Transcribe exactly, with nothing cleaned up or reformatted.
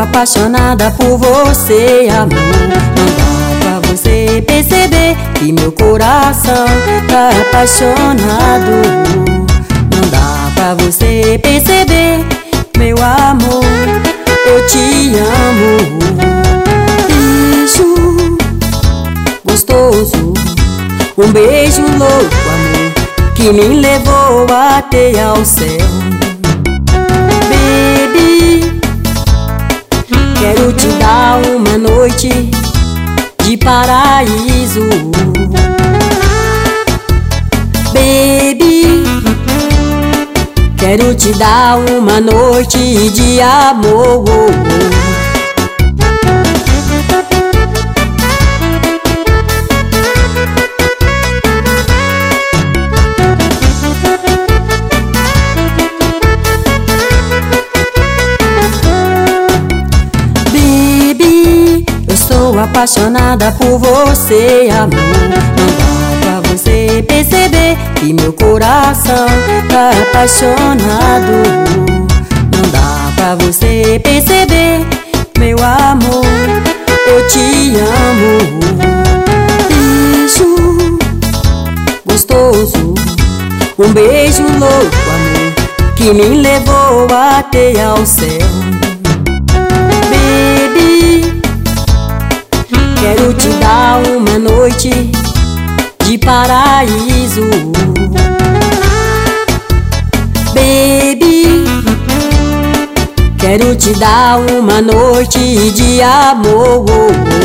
apaixonada por você, amor. Não dá pra você perceber que meu coração tá apaixonado. Não dá pra você perceber, meu amor, eu te amo. Beijo gostoso, um beijo louco, amor, que me levou até ao céu. Baby, quero te dar uma noite de paraíso. Baby, quero te dar uma noite de amor. Baby, eu sou apaixonada por você, amor. Não dá pra você perceber que meu coração tá apaixonado. Não dá pra você perceber, meu amor, eu te amo. Beijo gostoso, um beijo louco, amor, que me levou até ao céu. Baby, quero te dar uma noite de paraíso. Baby, quero te dar uma noite de amor.